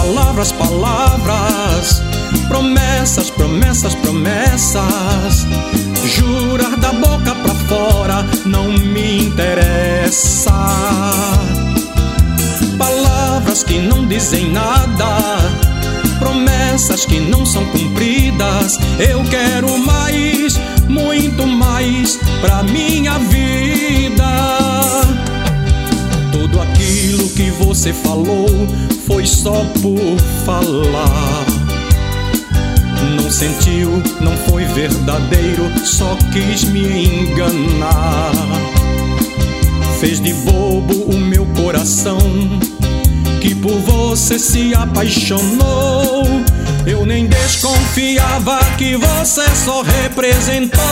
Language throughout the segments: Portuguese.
palavras, palavras. Promessas, promessas, promessas. Jurar da boca pra fora não me interessa. Palavras que não dizem nada, promessas que não são cumpridas. Eu quero mais, muito mais pra minha vida. Tudo aquilo que você falou foi só por falar. Não sentiu, não foi verdadeiro, só quis me enganar. Fez de bobo o meu coração, que por você se apaixonou. Eu nem desconfiava que você só representou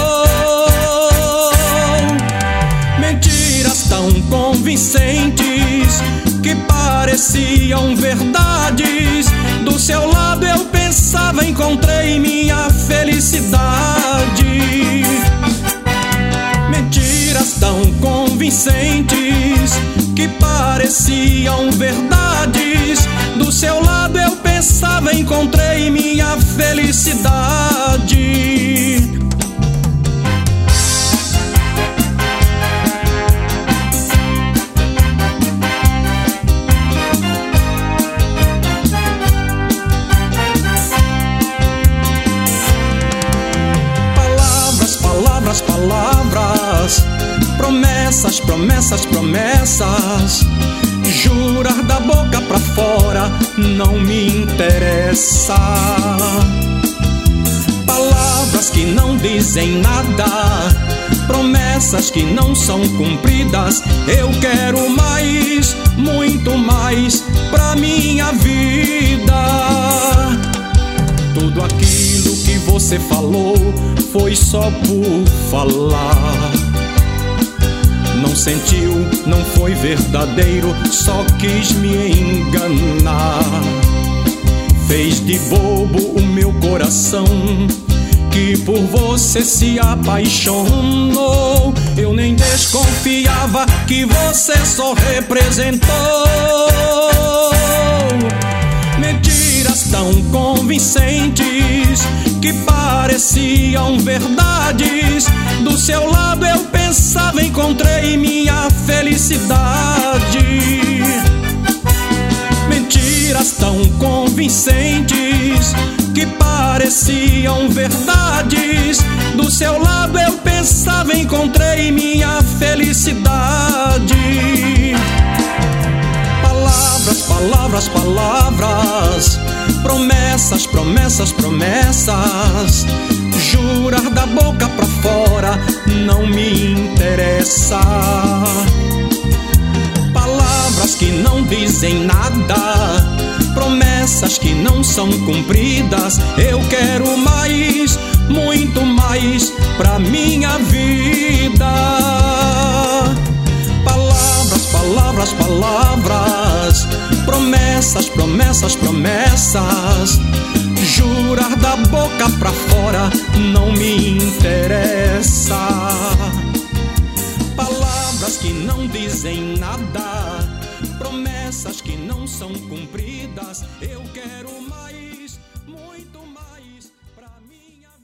mentiras tão convincentes que pareciam verdades. Do seu lado eu pensava, encontrei minha felicidade. Mentiras tão convincentes que pareciam verdades. Do seu lado eu pensava, encontrei minha felicidade. Palavras, palavras. Promessas, promessas, promessas. Jurar da boca pra fora não me interessa. Palavras que não dizem nada, promessas que não são cumpridas. Eu quero mais, muito mais pra minha vida. Tudo aquilo que você falou foi só por falar. Não sentiu, não foi verdadeiro, só quis me enganar. Fez de bobo o meu coração, que por você se apaixonou. Eu nem desconfiava que você só representou mentiras tão convincentes que pareciam verdades. Do seu lado eu pensava, encontrei minha felicidade. Mentiras tão convincentes que pareciam verdades. Do seu lado eu pensava, encontrei minha felicidade. Palavras, palavras, palavras. Promessas, promessas, promessas. Jurar da boca pra fora não me interessa. Palavras que não dizem nada, promessas que não são cumpridas. Eu quero mais, muito mais pra minha vida. Palavras, palavras, palavras. Promessas, promessas, promessas. Jurar da boca pra fora não me interessa. Palavras que não dizem nada, promessas que não são cumpridas. Eu quero mais, muito mais pra minha